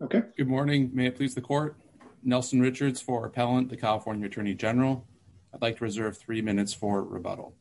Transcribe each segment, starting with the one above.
Okay. Good morning. May it please the court. Nelson Richards for appellant, the California Attorney General. I'd like to reserve 3 minutes for rebuttal.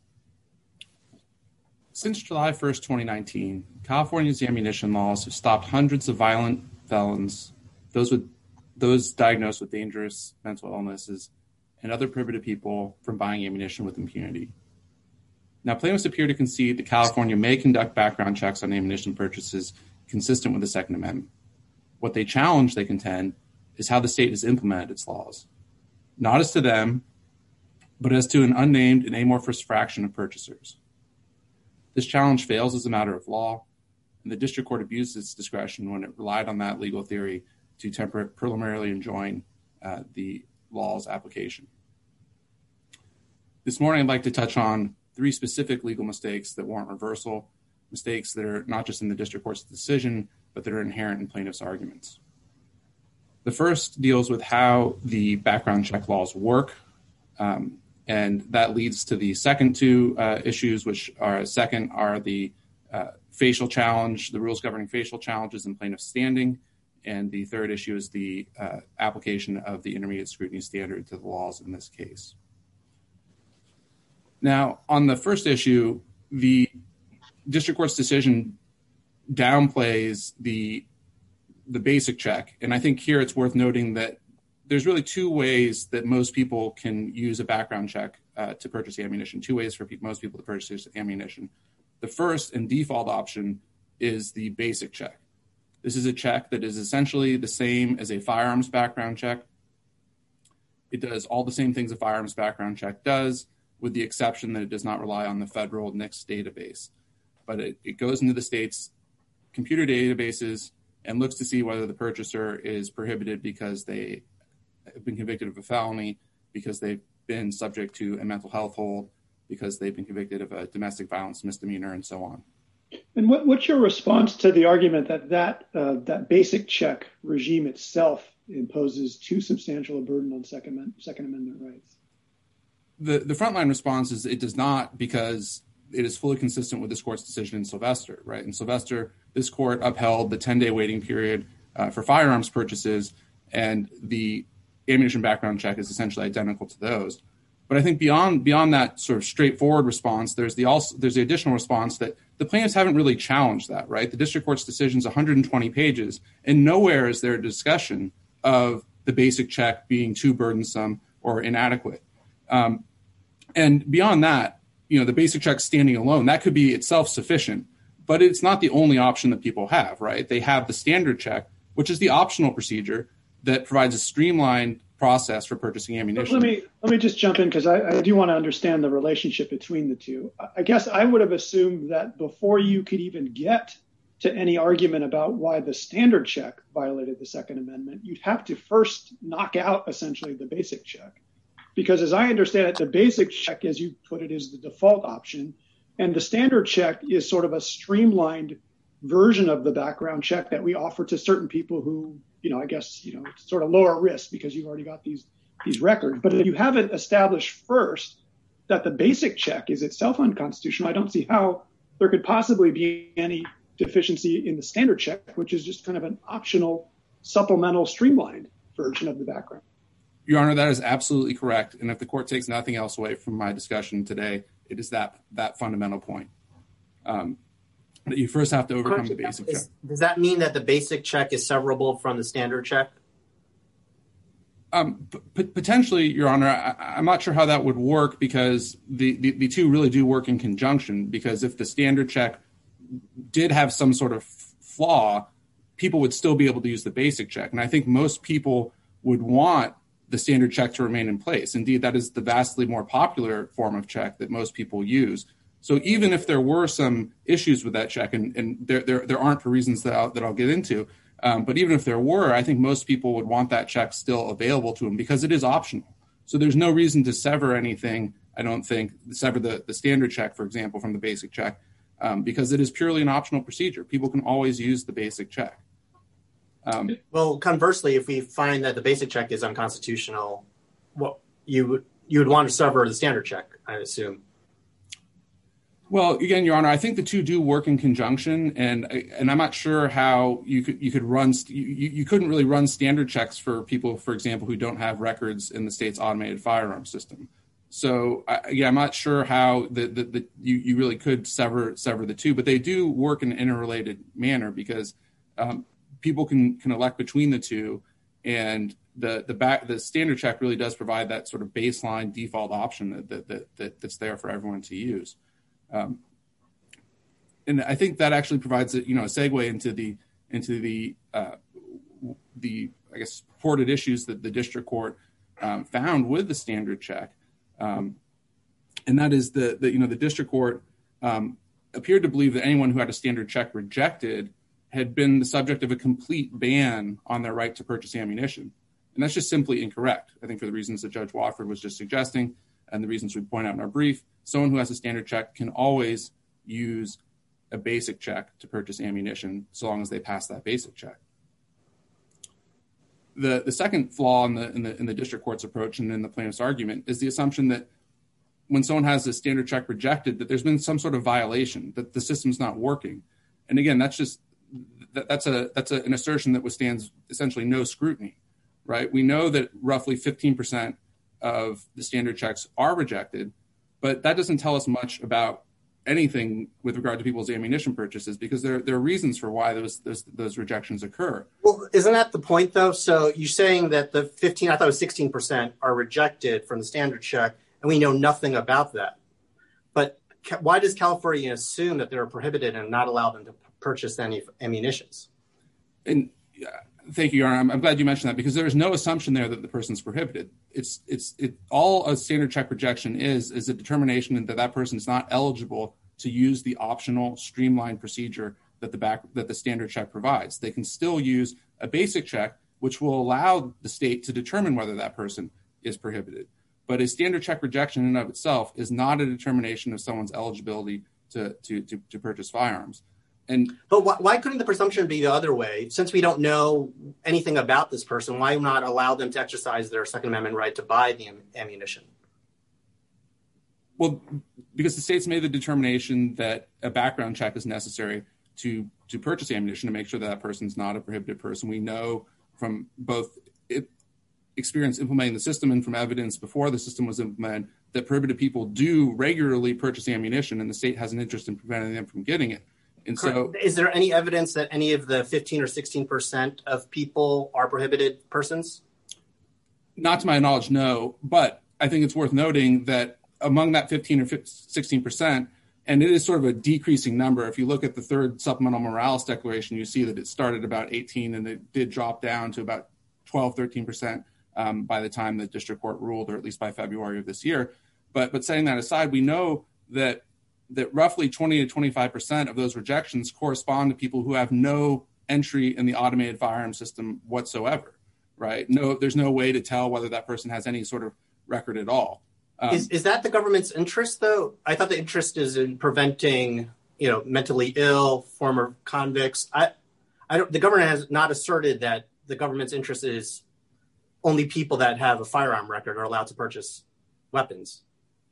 Since July 1st, 2019, California's ammunition laws have stopped hundreds of violent felons, those diagnosed with dangerous mental illnesses, and other prohibited people from buying ammunition with impunity. Now, plaintiffs appear to concede that California may conduct background checks on ammunition purchases consistent with the Second Amendment. What they challenge, they contend, is how the state has implemented its laws, not as to them, but as to an unnamed and amorphous fraction of purchasers. This challenge fails as a matter of law, and the district court abused its discretion when it relied on that legal theory to preliminarily enjoin the law's application. This morning, I'd like to touch on 3 specific legal mistakes that warrant reversal, mistakes that are not just in the district court's decision, but that are inherent in plaintiffs' arguments. The first deals with how the background check laws work, and that leads to the second 2 issues, which are the facial challenge, the rules governing facial challenges and plaintiff standing, and the third issue is the application of the intermediate scrutiny standard to the laws in this case. Now, on the first issue, the district court's decision downplays the basic check. And I think here it's worth noting that there's really 2 ways that most people can use a background check to purchase ammunition, 2 ways for most people to purchase ammunition. The first and default option is the basic check. This is a check that is essentially the same as a firearms background check. It does all the same things a firearms background check does, with the exception that it does not rely on the federal NICS database. But it goes into the state's computer databases and looks to see whether the purchaser is prohibited because they have been convicted of a felony, because they've been subject to a mental health hold, because they've been convicted of a domestic violence misdemeanor, and so on. And what's your response to the argument that basic check regime itself imposes too substantial a burden on Second Amendment rights? The frontline response is it does not, because it is fully consistent with this court's decision in Sylvester, right? In Sylvester, this court upheld the 10-day waiting period for firearms purchases, and the ammunition background check is essentially identical to those. But I think beyond that sort of straightforward response, there's the additional response that the plaintiffs haven't really challenged that, right? The district court's decision is 120 pages, and nowhere is there a discussion of the basic check being too burdensome or inadequate. And beyond that, the basic check standing alone, that could be itself sufficient, but it's not the only option that people have, right? They have the standard check, which is the optional procedure that provides a streamlined process for purchasing ammunition. Let me just jump in, because I do want to understand the relationship between the 2. I guess I would have assumed that before you could even get to any argument about why the standard check violated the Second Amendment, you'd have to first knock out essentially the basic check. Because as I understand it, the basic check, as you put it, is the default option. And the standard check is sort of a streamlined version of the background check that we offer to certain people who, I guess, it's sort of lower risk because you've already got these records. But if you haven't established first that the basic check is itself unconstitutional, I don't see how there could possibly be any deficiency in the standard check, which is just kind of an optional, supplemental, streamlined version of the background. Your Honor, that is absolutely correct. And if the court takes nothing else away from my discussion today, it is that fundamental point. That you first have to overcome the basic check. Does that mean that the basic check is severable from the standard check? Potentially, Your Honor. I'm not sure how that would work, because the 2 really do work in conjunction. Because if the standard check did have some sort of flaw, people would still be able to use the basic check. And I think most people would want the standard check to remain in place. Indeed, that is the vastly more popular form of check that most people use. So even if there were some issues with that check, and there aren't for reasons that I'll get into, but even if there were, I think most people would want that check still available to them because it is optional. So there's no reason to sever anything, I don't think, sever the standard check, for example, from the basic check, because it is purely an optional procedure. People can always use the basic check. Well, conversely, if we find that the basic check is unconstitutional, you would want to sever the standard check, I assume. Well, again, Your Honor, I think the two do work in conjunction, and I'm not sure how you could run. You couldn't really run standard checks for people, for example, who don't have records in the state's automated firearm system. So, I'm not sure how you really could sever the two, but they do work in an interrelated manner because people can elect between the two, and the standard check really does provide that sort of baseline default option that's there for everyone to use. And I think that actually provides a segue into the I guess purported issues that the district court found with the standard check, and that is the district court appeared to believe that anyone who had a standard check rejected had been the subject of a complete ban on their right to purchase ammunition, and that's just simply incorrect. I think for the reasons that Judge Watford was just suggesting, and the reasons we point out in our brief, someone who has a standard check can always use a basic check to purchase ammunition so long as they pass that basic check. The second flaw in the district court's approach and in the plaintiff's argument is the assumption that when someone has a standard check rejected, that there's been some sort of violation, that the system's not working. And again, that's an assertion that withstands essentially no scrutiny, right? We know that roughly 15% of the standard checks are rejected, but that doesn't tell us much about anything with regard to people's ammunition purchases, because there are reasons for why those rejections occur. Well, isn't that the point, though? So you're saying that the 15, I thought it was 16%, are rejected from the standard check, and we know nothing about that. But why does California assume that they're prohibited and not allow them to purchase any ammunitions? And thank you, Your Honor. I'm glad you mentioned that, because there is no assumption there that the person's prohibited. All a standard check rejection is a determination that person is not eligible to use the optional streamlined procedure that the standard check provides. They can still use a basic check, which will allow the state to determine whether that person is prohibited. But a standard check rejection in and of itself is not a determination of someone's eligibility to purchase firearms. But why couldn't the presumption be the other way? Since we don't know anything about this person, why not allow them to exercise their Second Amendment right to buy the ammunition? Well, because the state's made the determination that a background check is necessary to purchase ammunition to make sure that person's not a prohibited person. We know from both experience implementing the system and from evidence before the system was implemented that prohibited people do regularly purchase ammunition, and the state has an interest in preventing them from getting it. And so, is there any evidence that any of the 15 or 16% of people are prohibited persons? Not to my knowledge, no. But I think it's worth noting that among that 15 or 16%, and it is sort of a decreasing number. If you look at the third supplemental Morales declaration, you see that it started about 18 and it did drop down to about 12, 13% by the time the district court ruled, or at least by February of this year. But setting that aside, we know that roughly 20 to 25% of those rejections correspond to people who have no entry in the automated firearm system whatsoever, right? No, there's no way to tell whether that person has any sort of record at all. Is that the government's interest, though? I thought the interest is in preventing, mentally ill, former convicts. The government has not asserted that the government's interest is only people that have a firearm record are allowed to purchase weapons.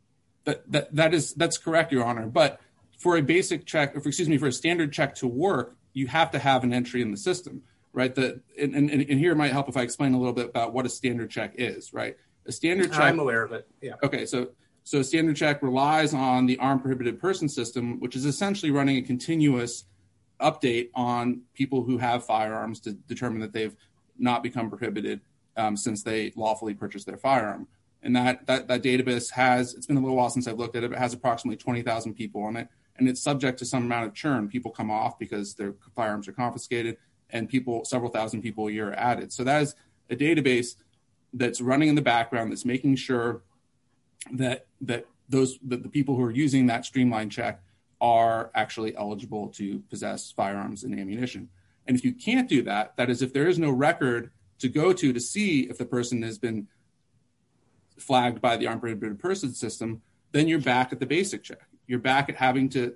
That's correct, Your Honor. But for a basic check, for a standard check to work, you have to have an entry in the system, right? And here it might help if I explain a little bit about what a standard check is, right? A standard check. I'm aware of it. Yeah. Okay, so a standard check relies on the armed prohibited person system, which is essentially running a continuous update on people who have firearms to determine that they've not become prohibited since they lawfully purchased their firearm. And that database it's been a little while since I've looked at it, but it has approximately 20,000 people on it. And it's subject to some amount of churn. People come off because their firearms are confiscated, and several thousand people a year are added. So that is a database that's running in the background that's making sure that the people who are using that streamlined check are actually eligible to possess firearms and ammunition. And if you can't do that, that is, if there is no record to go to see if the person has been flagged by the armed prohibited person system, then you're back at the basic check. You're back at having to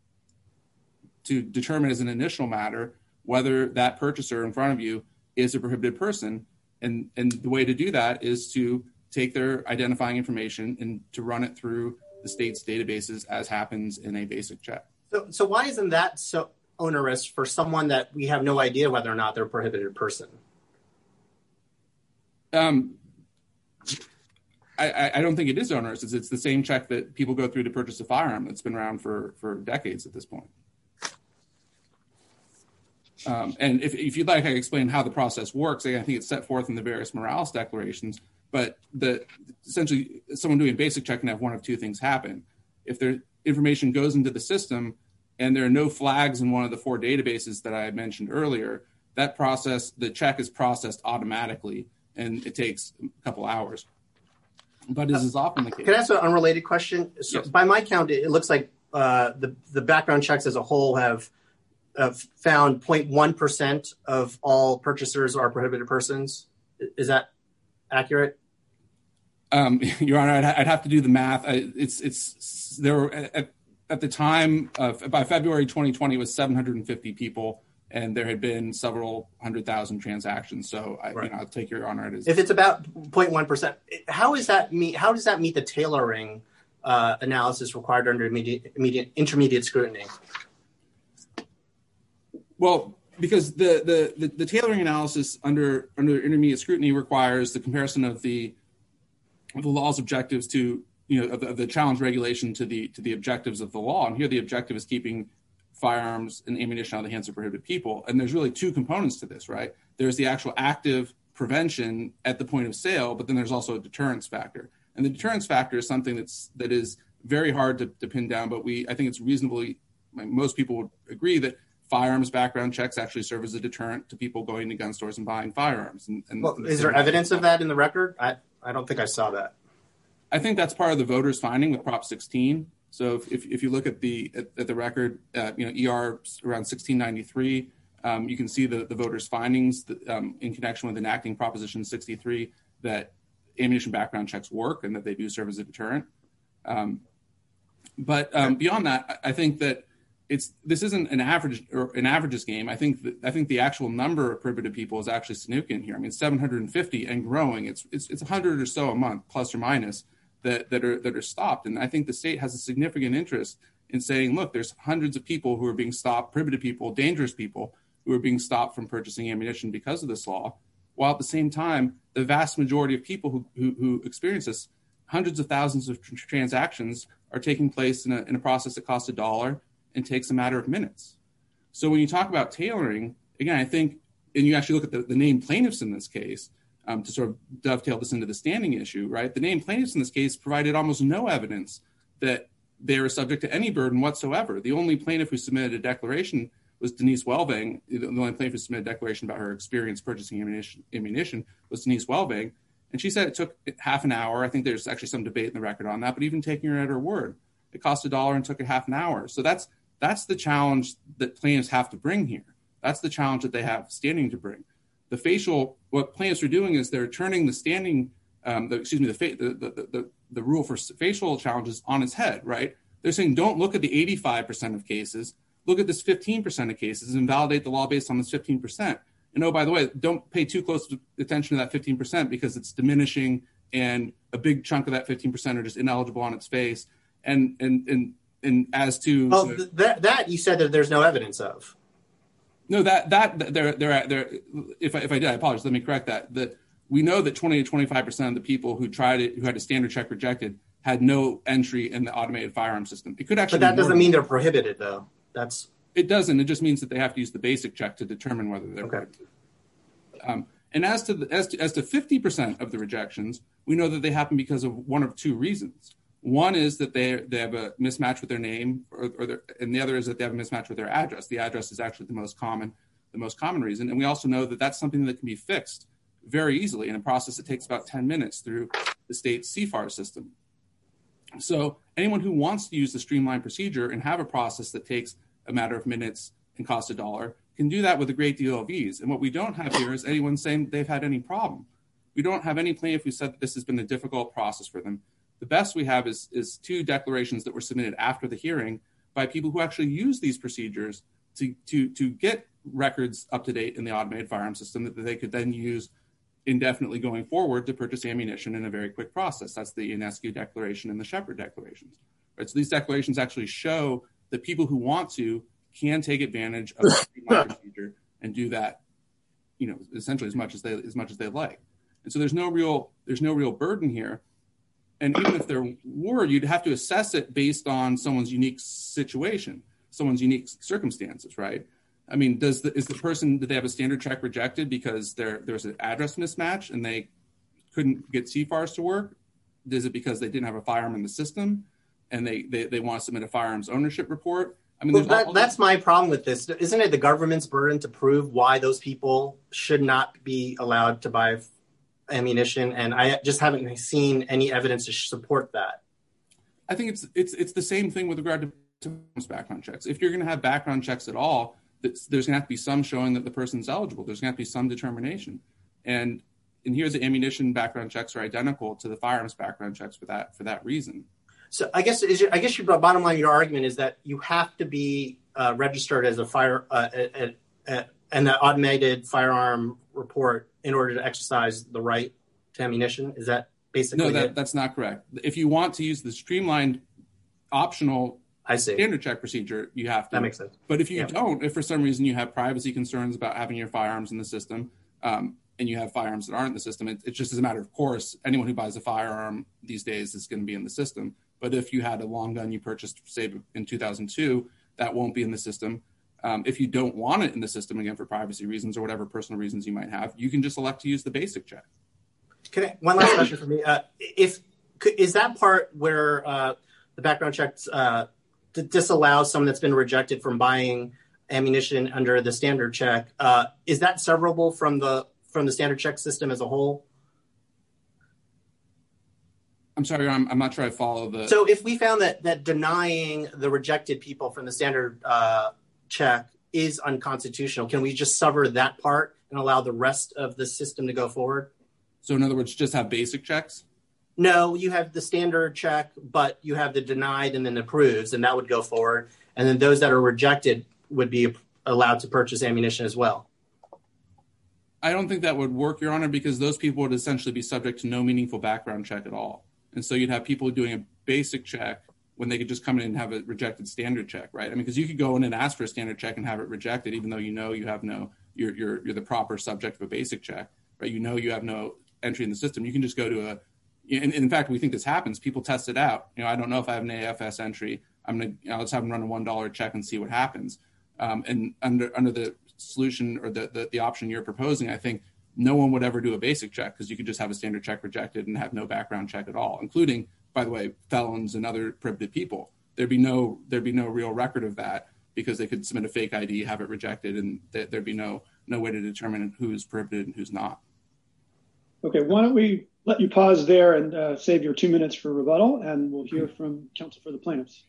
determine as an initial matter whether that purchaser in front of you is a prohibited person. And the way to do that is to take their identifying information and to run it through the state's databases as happens in a basic check. So why isn't that so onerous for someone that we have no idea whether or not they're a prohibited person? I don't think it is onerous. It's the same check that people go through to purchase a firearm that's been around for decades at this point. And if you'd like, I can explain how the process works. I think it's set forth in the various Morales declarations, but essentially someone doing a basic check can have one of two things happen. If their information goes into the system and there are no flags in one of the 4 databases that I mentioned earlier, that process, the check is processed automatically, and it takes a couple hours. But this is often the case. Can I ask an unrelated question? So yes. By my count, it looks like the background checks as a whole have found 0.1% of all purchasers are prohibited persons. Is that accurate? Your Honor, I'd have to do the math. It's there were at the time by February 2020 it was 750 people, and there had been several 100,000 transactions. So I'll take your honor. If it's about 0.1%, how does that meet the tailoring analysis required under intermediate scrutiny? Well, because the tailoring analysis under intermediate scrutiny requires the comparison of the law's objectives to of the challenge regulation to the objectives of the law, and here the objective is keeping firearms and ammunition out of the hands of prohibited people. And there's really 2 components to this, right? There's the actual active prevention at the point of sale, but then there's also a deterrence factor. And the deterrence factor is something that is very hard to pin down, but I think it's reasonably, most people would agree that firearms background checks actually serve as a deterrent to people going to gun stores and buying firearms. Is there evidence of that in the record? I don't think I saw that. I think that's part of the voters' finding with Prop 16. So if you look at the record, ER around 1693, you can see the voters' findings in connection with enacting Proposition 63 that ammunition background checks work and that they do serve as a deterrent. But beyond that, I think that this isn't an averages game. I think the actual number of prohibited people is actually significant here. I mean, 750 and growing. It's 100 or so a month, plus or minus, that are stopped. And I think the state has a significant interest in saying, look, there's hundreds of people who are being stopped, prohibited people, dangerous people who are being stopped from purchasing ammunition because of this law, while at the same time, the vast majority of people who experience this, hundreds of thousands of transactions are taking place in a process that costs $1 and takes a matter of minutes. So when you talk about tailoring, again, I think, and you actually look at the named plaintiffs in this case, to sort of dovetail this into the standing issue, right? The named plaintiffs in this case provided almost no evidence that they were subject to any burden whatsoever. The only plaintiff who submitted a declaration was Denise Welving. The only plaintiff who submitted a declaration about her experience purchasing ammunition was Denise Welving. And she said it took half an hour. I think there's actually some debate in the record on that, but even taking her at her word, it cost $1 and took it half an hour. So that's the challenge that plaintiffs have to bring here. That's the challenge that they have standing to bring. What plaintiffs are doing is they're turning the rule for facial challenges on its head, right? They're saying, don't look at the 85% of cases, look at this 15% of cases and validate the law based on this 15%. And oh, by the way, don't pay too close attention to that 15% because it's diminishing and a big chunk of that 15% are just ineligible on its face. And as to that you said that there's no evidence of. No, that there. If I did, I apologize. Let me correct that. That we know that 20 to 25% of the people who tried it, who had a standard check rejected, had no entry in the automated firearm system. It could actually, but that doesn't mean they're prohibited, though. It doesn't. It just means that they have to use the basic check to determine whether they're prohibited. And as to 50% of the rejections, we know that they happen because of one of 2 reasons. One is that they have a mismatch with their name, and the other is that they have a mismatch with their address. The address is actually the most common reason. And we also know that that's something that can be fixed very easily in a process that takes about 10 minutes through the state's CFAR system. So anyone who wants to use the streamlined procedure and have a process that takes a matter of minutes and costs $1 can do that with a great deal of ease. And what we don't have here is anyone saying they've had any problem. We don't have any plaintiff who said that this has been a difficult process for them. The best we have is 2 declarations that were submitted after the hearing by people who actually use these procedures to get records up to date in the automated firearm system that they could then use indefinitely going forward to purchase ammunition in a very quick process. That's the Ionescu Declaration and the Shepard Declarations. Right? So these declarations actually show that people who want to can take advantage of the streamlined procedure and do that, essentially as much as they like. And so there's no real burden here. And even if there were, you'd have to assess it based on someone's unique situation, someone's unique circumstances, right? I mean, did they have a standard check rejected because there was an address mismatch and they couldn't get CFARS to work? Is it because they didn't have a firearm in the system and they want to submit a firearms ownership report? I mean, that's my problem with this. Isn't it the government's burden to prove why those people should not be allowed to buy ammunition? And I just haven't seen any evidence to support that. I think it's the same thing with regard to background checks. If you're going to have background checks at all, there's going to have to be some showing that the person's eligible. There's going to have to be some determination. And here the ammunition background checks are identical to the firearms background checks for that reason. So I guess your bottom line, your argument is that you have to be registered as an automated firearm report in order to exercise the right to ammunition. Is that basically No, that's not correct. If you want to use the streamlined optional standard check procedure, you have to. That makes sense. But if you don't, if for some reason you have privacy concerns about having your firearms in the system, and you have firearms that aren't in the system, it's just as a matter of course, anyone who buys a firearm these days is going to be in the system. But if you had a long gun you purchased, say, in 2002, that won't be in the system. If you don't want it in the system, again, for privacy reasons or whatever personal reasons you might have, you can just elect to use the basic check. One last question for me. Is that part where the background checks disallows someone that's been rejected from buying ammunition under the standard check? Is that severable from the standard check system as a whole? I'm sorry, I'm not sure I follow the... So if we found that denying the rejected people from the standard check is unconstitutional, can we just sever that part and allow the rest of the system to go forward? So in other words, just have basic checks? No, you have the standard check, but you have the denied and then approves, and that would go forward. And then those that are rejected would be allowed to purchase ammunition as well. I don't think that would work, Your Honor, because those people would essentially be subject to no meaningful background check at all. And so you'd have people doing a basic check when they could just come in and have a rejected standard check, right? I mean, because you could go in and ask for a standard check and have it rejected, even though you have you're the proper subject of a basic check, right? You have no entry in the system. You can just go to in fact, we think this happens. People test it out. I don't know if I have an AFS entry. Let's have them run a $1 check and see what happens. And under the solution or the option you're proposing, I think no one would ever do a basic check because you could just have a standard check rejected and have no background check at all, including, by the way, felons and other prohibited people. There'd be no real record of that because they could submit a fake ID, have it rejected, and there'd be no way to determine who's prohibited and who's not. Okay, why don't we let you pause there and save your 2 minutes for rebuttal, and we'll hear from counsel for the plaintiffs.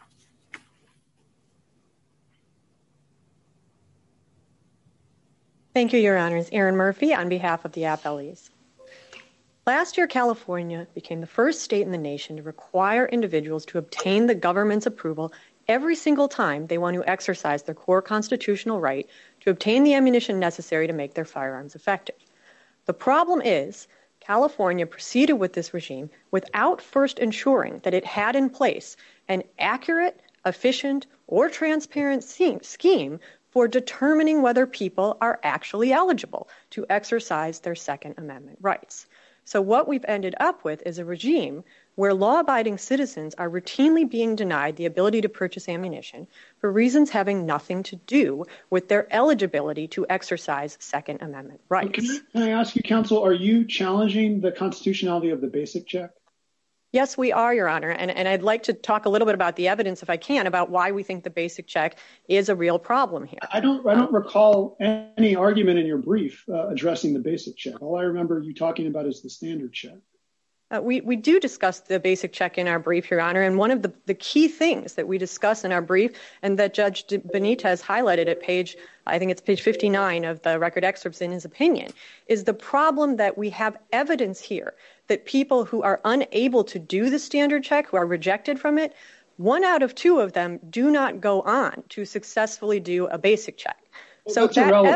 Thank you, Your Honors. Erin Murphy on behalf of the appellees. Last year, California became the first state in the nation to require individuals to obtain the government's approval every single time they want to exercise their core constitutional right to obtain the ammunition necessary to make their firearms effective. The problem is, California proceeded with this regime without first ensuring that it had in place an accurate, efficient, or transparent scheme for determining whether people are actually eligible to exercise their Second Amendment rights. So what we've ended up with is a regime where law-abiding citizens are routinely being denied the ability to purchase ammunition for reasons having nothing to do with their eligibility to exercise Second Amendment rights. Can I ask you, counsel, are you challenging the constitutionality of the basic check? Yes, we are, Your Honor, and I'd like to talk a little bit about the evidence, if I can, about why we think the basic check is a real problem here. I don't recall any argument in your brief addressing the basic check. All I remember you talking about is the standard check. We do discuss the basic check in our brief, Your Honor, and one of the key things that we discuss in our brief and that Judge Benitez highlighted at page 59 of the record excerpts in his opinion, is the problem that we have evidence here that people who are unable to do the standard check, who are rejected from it, 1 out of 2 of them do not go on to successfully do a basic check. Well, so that's irrelevant.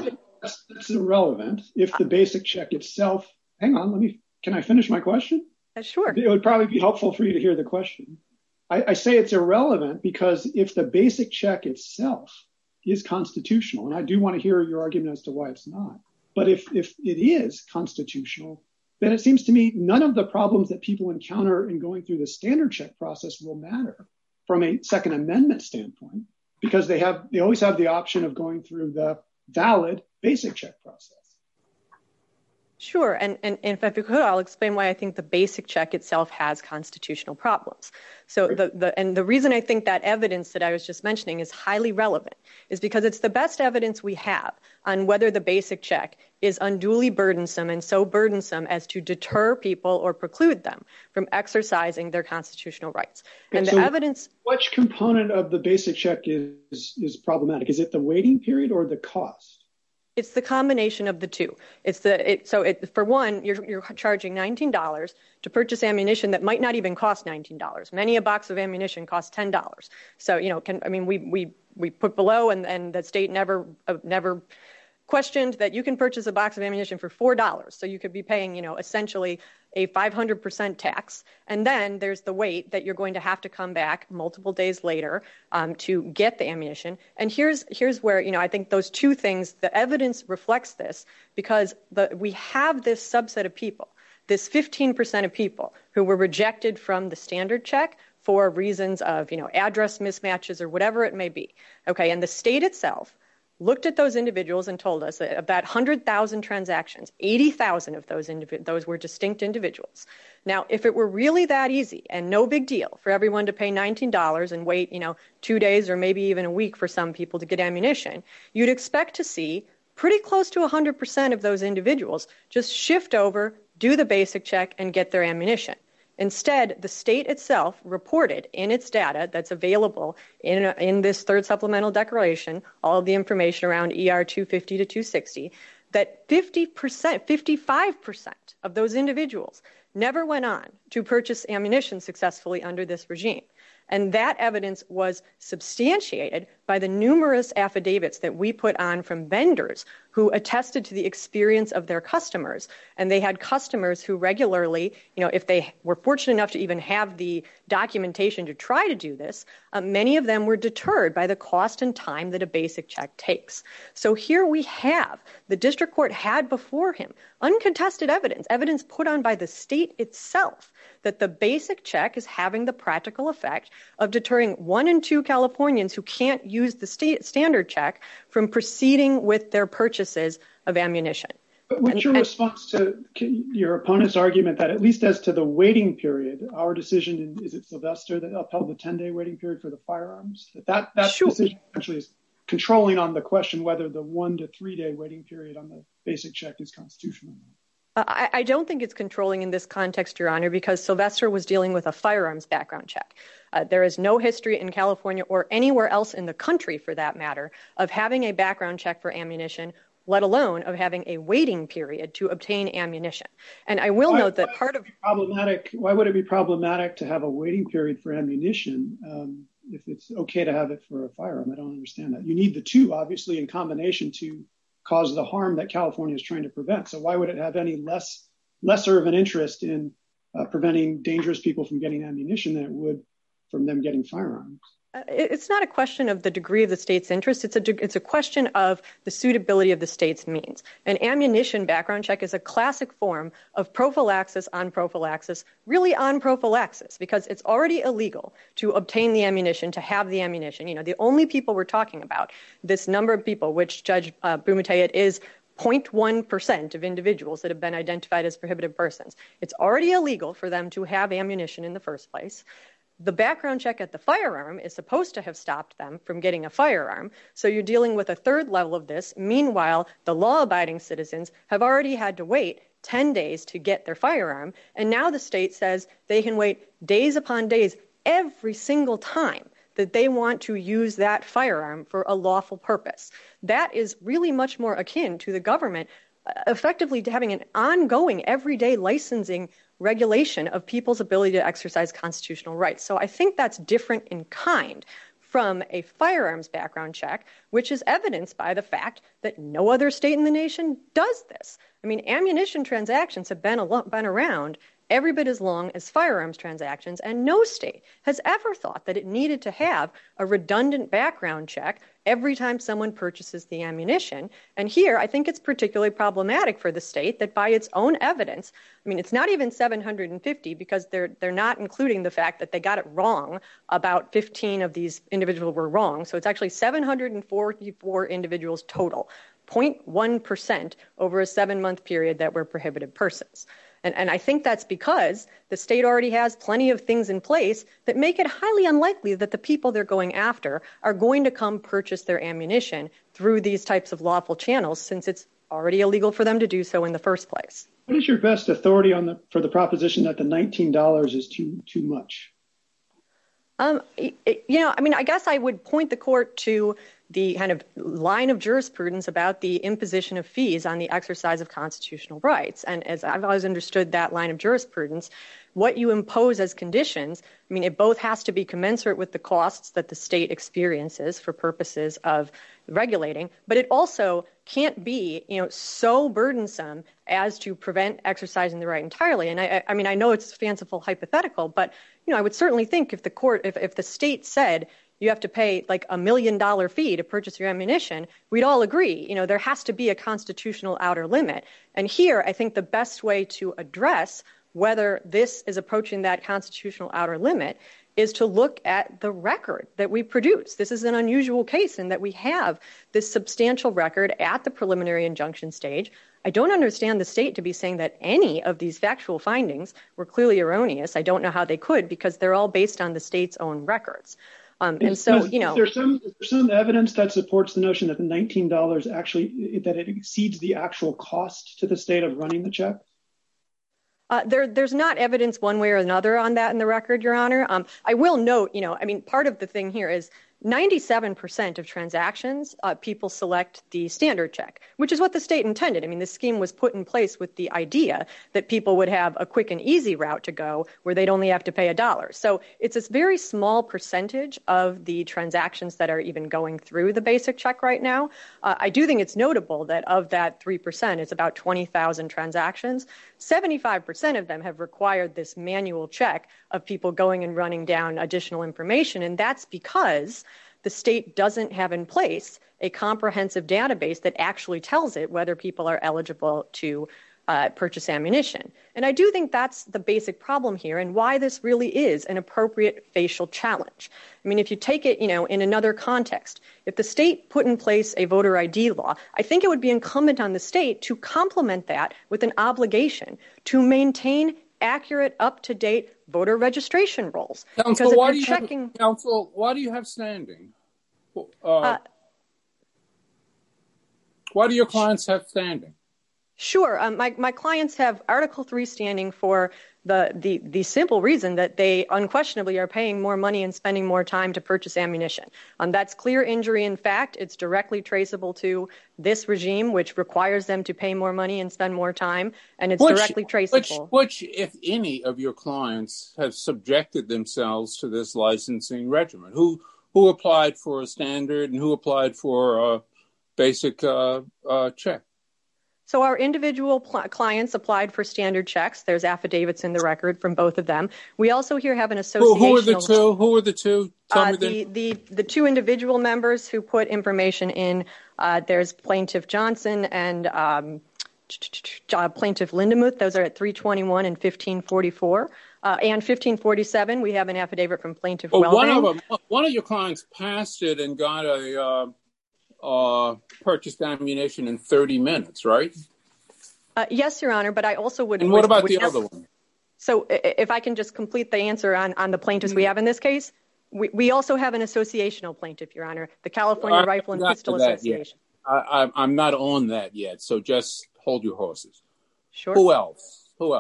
That's irrelevant. If the basic check itself, hang on, can I finish my question? Sure. It would probably be helpful for you to hear the question. I say it's irrelevant because if the basic check itself is constitutional, and I do want to hear your argument as to why it's not, but if it is constitutional, then it seems to me none of the problems that people encounter in going through the standard check process will matter from a Second Amendment standpoint, because they always have the option of going through the valid basic check process. Sure. And if I could, I'll explain why I think the basic check itself has constitutional problems. So the reason I think that evidence that I was just mentioning is highly relevant is because it's the best evidence we have on whether the basic check is unduly burdensome and so burdensome as to deter people or preclude them from exercising their constitutional rights. And so the evidence. Which component of the basic check is problematic? Is it the waiting period or the cost? It's the combination of the two. For one, you're charging $19 to purchase ammunition that might not even cost $19. Many a box of ammunition costs $10. So we put below, and the state never questioned that you can purchase a box of ammunition for $4. So you could be paying, essentially a 500% tax. And then there's the wait that you're going to have to come back multiple days later to get the ammunition. And here's where, I think those two things, the evidence reflects this because we have this subset of people, this 15% of people who were rejected from the standard check for reasons of, address mismatches or whatever it may be. Okay. And the state itself looked at those individuals and told us that about 100,000 transactions, 80,000 of those were distinct individuals. Now, if it were really that easy and no big deal for everyone to pay $19 and wait, 2 days or maybe even a week for some people to get ammunition, you'd expect to see pretty close to 100% of those individuals just shift over, do the basic check, and get their ammunition. Instead, the state itself reported in its data that's available in this third supplemental declaration, all of the information around ER 250 to 260, that 55% of those individuals never went on to purchase ammunition successfully under this regime. And that evidence was substantiated by the numerous affidavits that we put on from vendors who attested to the experience of their customers. And they had customers who regularly, if they were fortunate enough to even have the documentation to try to do this, many of them were deterred by the cost and time that a basic check takes. So here we have, the district court had before him uncontested evidence put on by the state itself that the basic check is having the practical effect of deterring 1 in 2 Californians who can't use the standard check from proceeding with their purchases of ammunition. But what's your response to your opponent's argument that at least as to the waiting period, our decision, is it Sylvester that upheld the 10-day waiting period for the firearms? That sure. Decision actually is controlling on the question whether the 1 to 3 day waiting period on the basic check is constitutional. I don't think it's controlling in this context, Your Honor, because Sylvester was dealing with a firearms background check. There is no history in California or anywhere else in the country, for that matter, of having a background check for ammunition, let alone of having a waiting period to obtain ammunition. And I will note that part of why would it be problematic to have a waiting period for ammunition if it's okay to have it for a firearm? I don't understand that. You need the two, obviously, in combination to cause the harm that California is trying to prevent. So why would it have any lesser of an interest in preventing dangerous people from getting ammunition than it would from them getting firearms? It's not a question of the degree of the state's interest. It's a question of the suitability of the state's means. An ammunition background check is a classic form of prophylaxis on prophylaxis, really on prophylaxis, because it's already illegal to obtain the ammunition, to have the ammunition. The only people we're talking about, this number of people, which Judge Bumatayat is 0.1% of individuals that have been identified as prohibited persons. It's already illegal for them to have ammunition in the first place. The background check at the firearm is supposed to have stopped them from getting a firearm. So you're dealing with a third level of this. Meanwhile, the law-abiding citizens have already had to wait 10 days to get their firearm. And now the state says they can wait days upon days every single time that they want to use that firearm for a lawful purpose. That is really much more akin to the government effectively having an ongoing everyday licensing regulation of people's ability to exercise constitutional rights. So I think that's different in kind from a firearms background check, which is evidenced by the fact that no other state in the nation does this. I mean, ammunition transactions have been around every bit as long as firearms transactions, and no state has ever thought that it needed to have a redundant background check every time someone purchases the ammunition. And here, I think it's particularly problematic for the state that by its own evidence, I mean, it's not even 750 because they're not including the fact that they got it wrong. About 15 of these individuals were wrong. So it's actually 744 individuals total, 0.1% over a 7-month period that were prohibited persons. And I think that's because the state already has plenty of things in place that make it highly unlikely that the people they're going after are going to come purchase their ammunition through these types of lawful channels, since it's already illegal for them to do so in the first place. What is your best authority for the proposition that the $19 is too much? I guess I would point the court to the kind of line of jurisprudence about the imposition of fees on the exercise of constitutional rights. And as I've always understood that line of jurisprudence, what you impose as conditions, I mean, it both has to be commensurate with the costs that the state experiences for purposes of regulating, but it also can't be, so burdensome as to prevent exercising the right entirely. And I know it's fanciful hypothetical, but, I would certainly think if the state said, you have to pay like $1 million fee to purchase your ammunition, we'd all agree, there has to be a constitutional outer limit. And here, I think the best way to address whether this is approaching that constitutional outer limit is to look at the record that we produce. This is an unusual case in that we have this substantial record at the preliminary injunction stage. I don't understand the state to be saying that any of these factual findings were clearly erroneous. I don't know how they could, because they're all based on the state's own records. Is there some evidence that supports the notion that the $19 actually, that it exceeds the actual cost to the state of running the check? There's not evidence one way or another on that in the record, Your Honor. I will note, part of the thing here is 97% of transactions, people select the standard check, which is what the state intended. I mean, this scheme was put in place with the idea that people would have a quick and easy route to go where they'd only have to pay $1. So it's this very small percentage of the transactions that are even going through the basic check right now. I do think it's notable that of that 3%, it's about 20,000 transactions. 75% of them have required this manual check of people going and running down additional information. And that's because the state doesn't have in place a comprehensive database that actually tells it whether people are eligible to purchase ammunition. And I do think that's the basic problem here and why this really is an appropriate facial challenge. I mean, if you take it, in another context, if the state put in place a voter ID law, I think it would be incumbent on the state to complement that with an obligation to maintain accurate, up-to-date voter registration rolls. Counsel, why do you have standing? Why do your clients have standing? Sure. My clients have Article 3 standing for the simple reason that they unquestionably are paying more money and spending more time to purchase ammunition. That's clear injury in fact. It's directly traceable to this regime, which requires them to pay more money and spend more time, and it's directly traceable. Which, if any of your clients have subjected themselves to this licensing regimen? Who applied for a standard and who applied for a basic check? So our individual clients applied for standard checks. There's affidavits in the record from both of them. We also here have an association. Who are the two? Tell me the two individual members who put information in. There's Plaintiff Johnson and Plaintiff Lindemuth. Those are at 321 and 1544. And 1547, we have an affidavit from Plaintiff Wellbang. One of your clients passed it and got a purchased ammunition in 30 minutes, right? Yes, Your Honor, but I also would... And what about the other one? So if I can just complete the answer on the plaintiffs we have in this case, we also have an associational plaintiff, Your Honor, the California Rifle and Pistol Association. I'm not on that yet, so just hold your horses. Sure. Who else? Who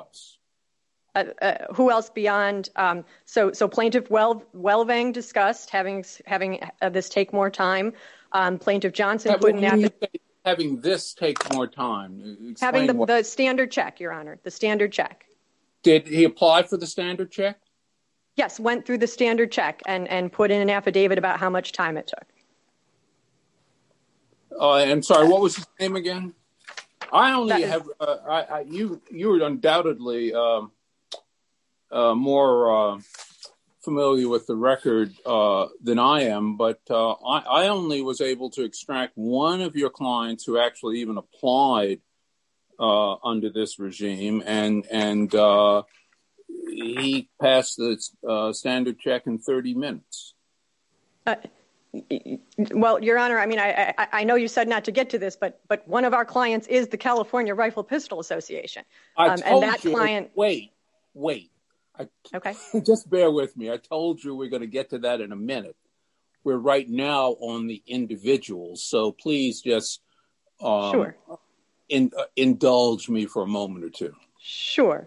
else beyond? So Plaintiff Wellbang discussed having this take more time. Plaintiff Johnson put in affidavit. Having this take more time. Having the standard check, Your Honor, the standard check. Did he apply for the standard check? Yes, went through the standard check and put in an affidavit about how much time it took. I'm sorry, what was his name again? I only have, you're undoubtedly more familiar with the record than I am, but I only was able to extract one of your clients who actually even applied under this regime, and he passed the standard check in 30 minutes. Well, Your Honor, I mean, I know you said not to get to this, but one of our clients is the California Rifle Pistol Association. Wait. Okay. Just bear with me. I told you we're going to get to that in a minute. We're right now on the individuals, so please just sure. Indulge me for a moment or two. Sure.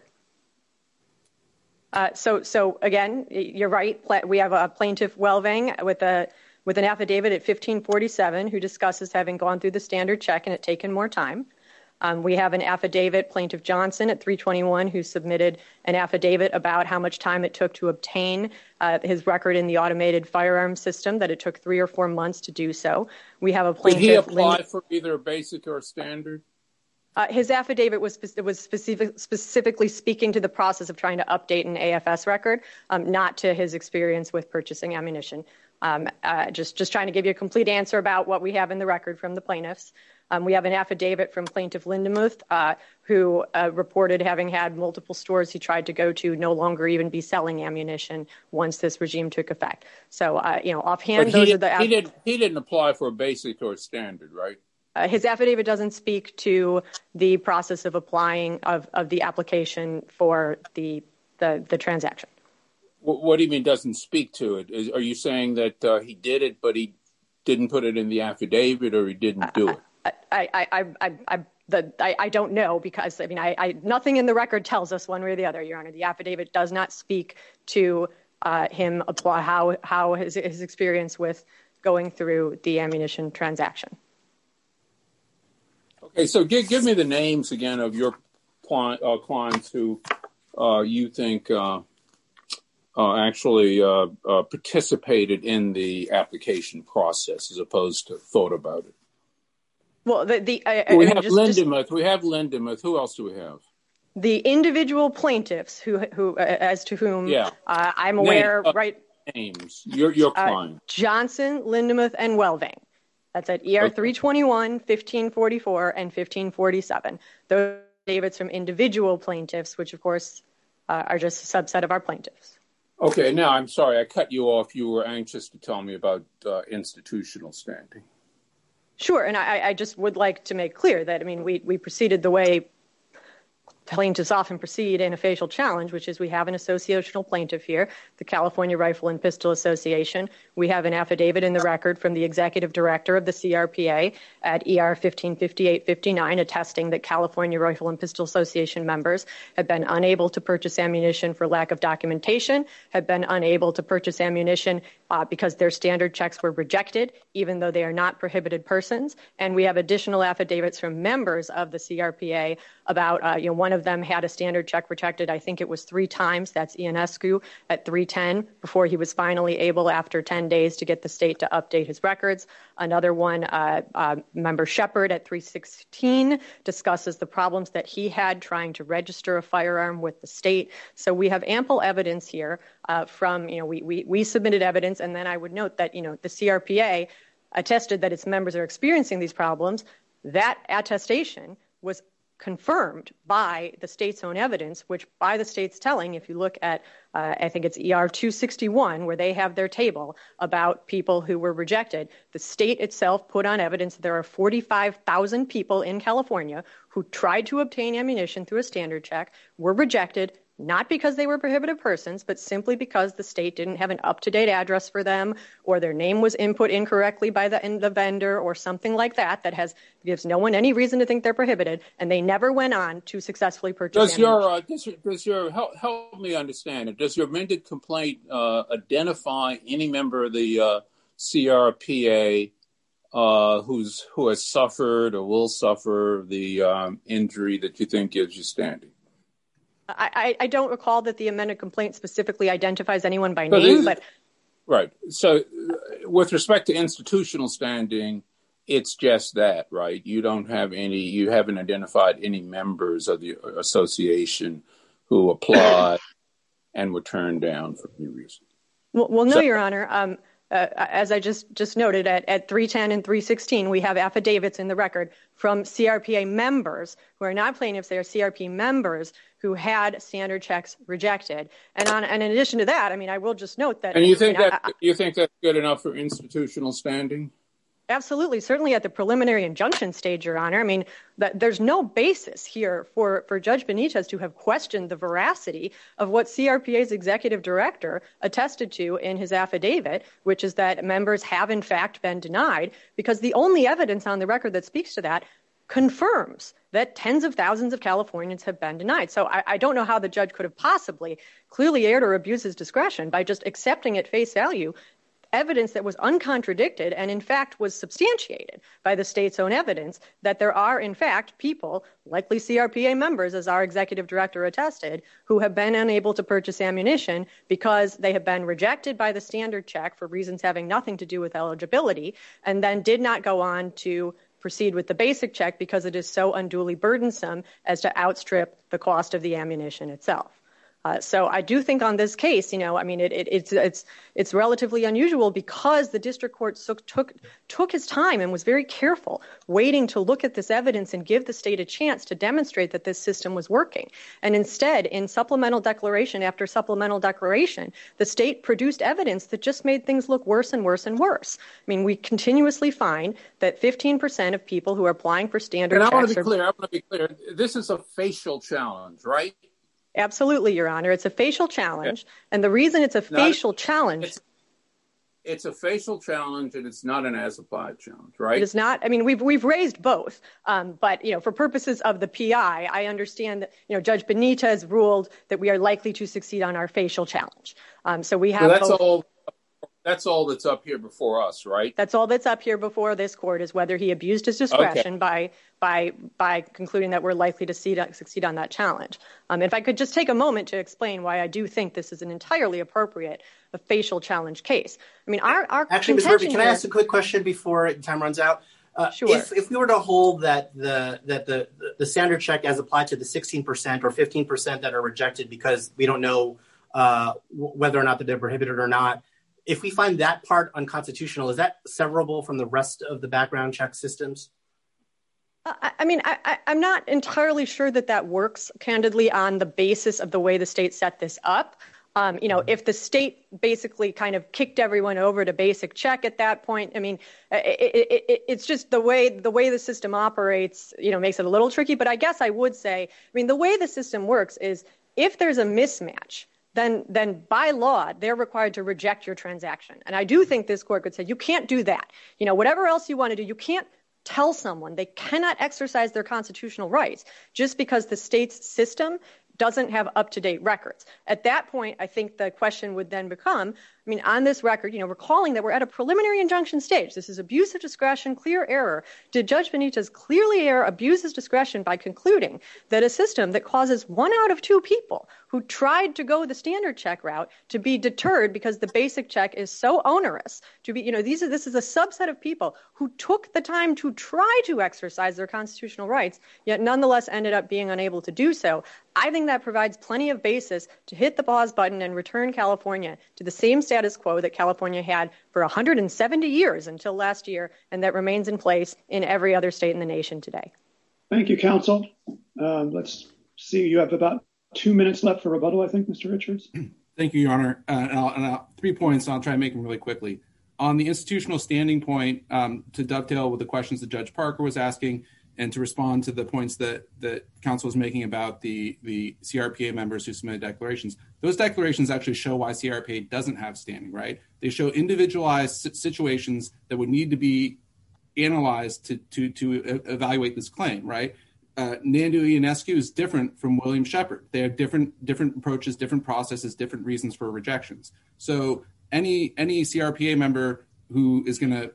So again, you're right. We have a plaintiff, Welving, with an affidavit at 1547 who discusses having gone through the standard check and it taken more time. We have an affidavit, Plaintiff Johnson, at 321, who submitted an affidavit about how much time it took to obtain his record in the automated firearm system, that it took 3 or 4 months to do so. We have a plaintiff. Did he apply for either a basic or a standard? His affidavit was specifically speaking to the process of trying to update an AFS record, not to his experience with purchasing ammunition. Just trying to give you a complete answer about what we have in the record from the plaintiffs. We have an affidavit from Plaintiff Lindemuth, who reported having had multiple stores he tried to go to no longer even be selling ammunition once this regime took effect. So, offhand, those are the... He didn't apply for a basic or a standard, right? His affidavit doesn't speak to the process of applying of the application for the transaction. What do you mean doesn't speak to it? Are you saying that he did it, but he didn't put it in the affidavit, or he didn't do it? I don't know, because I mean, nothing in the record tells us one way or the other, Your Honor. The affidavit does not speak to him apply how his experience with going through the ammunition transaction. Okay, so give me the names again of your clients who you think actually participated in the application process as opposed to thought about it. Well, we have Lindemuth. We have Lindemuth. Who else do we have? The individual plaintiffs who as to whom I'm aware, right? Names. Your client. Johnson, Lindemuth, and Welving. That's at ER 321, 1544, and 1547. Those are affidavits from individual plaintiffs, which, of course, are just a subset of our plaintiffs. Okay, now, I'm sorry, I cut you off. You were anxious to tell me about institutional standing. Sure, and I just would like to make clear that, I mean, we proceeded the way plaintiffs often proceed in a facial challenge, which is we have an associational plaintiff here, the California Rifle and Pistol Association. We have an affidavit in the record from the executive director of the CRPA at ER 1558-59 attesting that California Rifle and Pistol Association members have been unable to purchase ammunition for lack of documentation, have been unable to purchase ammunition because their standard checks were rejected, even though they are not prohibited persons. And we have additional affidavits from members of the CRPA about, one of them had a standard check rejected, I think it was 3 times. That's Ionescu at 310 before he was finally able, after 10 days, to get the state to update his records. Another one, member Shepard at 316, discusses the problems that he had trying to register a firearm with the state. So we have ample evidence here from, we submitted evidence, and then I would note that, the CRPA attested that its members are experiencing these problems. That attestation was confirmed by the state's own evidence, which by the state's telling, if you look at, I think it's ER 261, where they have their table about people who were rejected, the state itself put on evidence that there are 45,000 people in California who tried to obtain ammunition through a standard check, were rejected, not because they were prohibited persons, but simply because the state didn't have an up-to-date address for them, or their name was input incorrectly by the vendor, or something like that gives no one any reason to think they're prohibited, and they never went on to successfully purchase ammunition. Help me understand it. Does your amended complaint identify any member of the CRPA who has suffered or will suffer the injury that you think gives you standing? I don't recall that the amended complaint specifically identifies anyone by name, but... Right. So with respect to institutional standing, it's just that, right? You haven't identified any members of the association who applied and were turned down for any reason. Well, no, Your Honor. As I just noted, at 310 and 316, we have affidavits in the record from CRPA members who are not plaintiffs. They are CRP members who had standard checks rejected. And in addition to that, I mean, I will just note that... And you think that's good enough for institutional standing? Absolutely. Certainly at the preliminary injunction stage, Your Honor. I mean, there's no basis here for Judge Benitez to have questioned the veracity of what CRPA's executive director attested to in his affidavit, which is that members have in fact been denied, because the only evidence on the record that speaks to that confirms that tens of thousands of Californians have been denied. So I don't know how the judge could have possibly clearly erred or abused his discretion by just accepting at face value evidence that was uncontradicted and in fact was substantiated by the state's own evidence that there are in fact people, likely CRPA members, as our executive director attested, who have been unable to purchase ammunition because they have been rejected by the standard check for reasons having nothing to do with eligibility, and then did not go on to proceed with the basic check because it is so unduly burdensome as to outstrip the cost of the ammunition itself. So I do think on this case, you know, I mean, it's relatively unusual because the district court took his time and was very careful, waiting to look at this evidence and give the state a chance to demonstrate that this system was working. And instead, in supplemental declaration after supplemental declaration, the state produced evidence that just made things look worse and worse and worse. I mean, we continuously find that 15% of people who are applying for standard checks... And I want to be clear. This is a facial challenge, right? Absolutely, Your Honor. It's a facial challenge. And the reason it's a facial challenge... It's a facial challenge and it's not an as-applied challenge, right? It is not. I mean, we've raised both. But, you know, for purposes of the PI, I understand that, you know, Judge Benitez ruled that we are likely to succeed on our facial challenge. So we have both. That's all that's up here before us, right? That's all that's up here before this court is whether he abused his discretion by concluding that we're likely to succeed on that challenge. If I could just take a moment to explain why I do think this is an entirely appropriate facial challenge case. I mean, our actually, Ms. Murphy, can I ask a quick question before time runs out? Sure. If we were to hold that the standard check as applied to the 16% or 15% that are rejected because we don't know whether or not they're prohibited or not, if we find that part unconstitutional, is that severable from the rest of the background check systems? I mean, I'm not entirely sure that works, candidly, on the basis of the way the state set this up. You know, if the state basically kind of kicked everyone over to basic check at that point, I mean, it's just the way the system operates, you know, makes it a little tricky. But I guess I would say, I mean, the way the system works is if there's a mismatch, then by law, they're required to reject your transaction. And I do think this court could say, you can't do that. You know, whatever else you want to do, you can't tell someone they cannot exercise their constitutional rights just because the state's system doesn't have up-to-date records. At that point, I think the question would then become, I mean, on this record, you know, recalling that we're at a preliminary injunction stage. This is abuse of discretion, clear error. Did Judge Benitez clearly abuse his discretion by concluding that a system that causes 1 out of 2 people who tried to go the standard check route to be deterred because the basic check is so onerous to be, you know, this is a subset of people who took the time to try to exercise their constitutional rights, yet nonetheless ended up being unable to do so. I think that provides plenty of basis to hit the pause button and return California to the same status quo that California had for 170 years until last year, and that remains in place in every other state in the nation today. Thank you, counsel. Let's see. You have about 2 minutes left for rebuttal, I think, Mr. Richards. Thank you, Your Honor. And 3 points, and I'll try and make them really quickly. On the institutional standing point, to dovetail with the questions that Judge Parker was asking, and to respond to the points that counsel was making about the CRPA members who submitted declarations, those declarations actually show why CRPA doesn't have standing, right? They show individualized situations that would need to be analyzed to evaluate this claim, right? Nandu Ionescu is different from William Shepard. They have different approaches, different processes, different reasons for rejections. So any CRPA member who is going to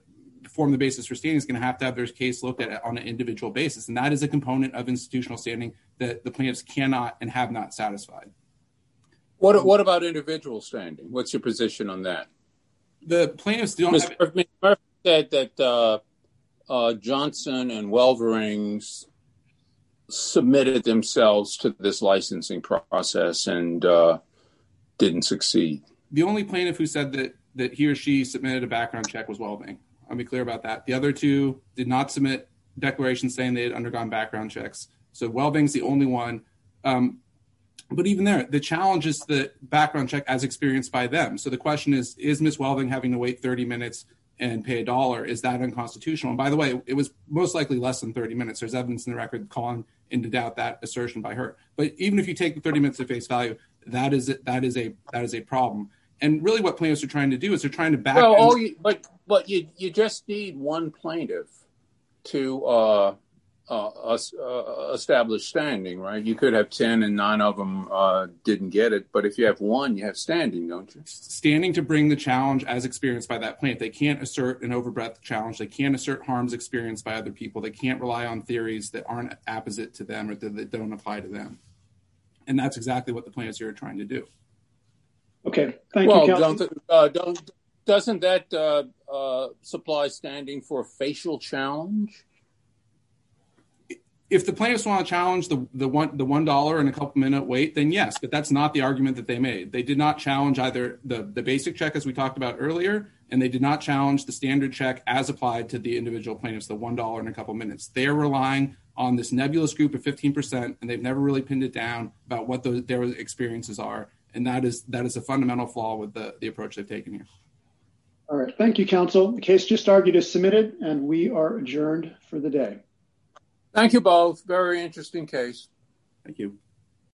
form the basis for standing is going to have their case looked at on an individual basis. And that is a component of institutional standing that the plaintiffs cannot and have not satisfied. What about individual standing? What's your position on that? The plaintiffs don't have... Mr. Murphy said that Johnson and Welvering submitted themselves to this licensing process and didn't succeed. The only plaintiff who said that he or she submitted a background check was Welvering. I'll be clear about that. The other two did not submit declarations saying they had undergone background checks. So Welvering's the only one. But even there, the challenge is the background check as experienced by them. So the question is Ms. Welvering having to wait 30 minutes and pay $1? Is that unconstitutional? And by the way, it was most likely less than 30 minutes. There's evidence in the record calling into doubt that assertion by her. But even if you take the 30 minutes at face value, that is a problem. And really what plaintiffs are trying to do is they're trying to back... But you just need one plaintiff to establish standing, right? You could have 10 and 9 of them didn't get it. But if you have one, you have standing, don't you? Standing to bring the challenge as experienced by that plaintiff. They can't assert an overbreadth challenge. They can't assert harms experienced by other people. They can't rely on theories that aren't apposite to them or that don't apply to them. And that's exactly what the plaintiffs here are trying to do. Okay, thank you, Counsel. Doesn't that supply standing for a facial challenge? If the plaintiffs want to challenge the $1 and a couple minute wait, then yes, but that's not the argument that they made. They did not challenge either the basic check as we talked about earlier, and they did not challenge the standard check as applied to the individual plaintiffs, the $1 and a couple minutes. They're relying on this nebulous group of 15%, and they've never really pinned it down about what their experiences are. And that is a fundamental flaw with the approach they've taken here. All right. Thank you, Counsel. The case just argued is submitted, and we are adjourned for the day. Thank you both. Very interesting case. Thank you.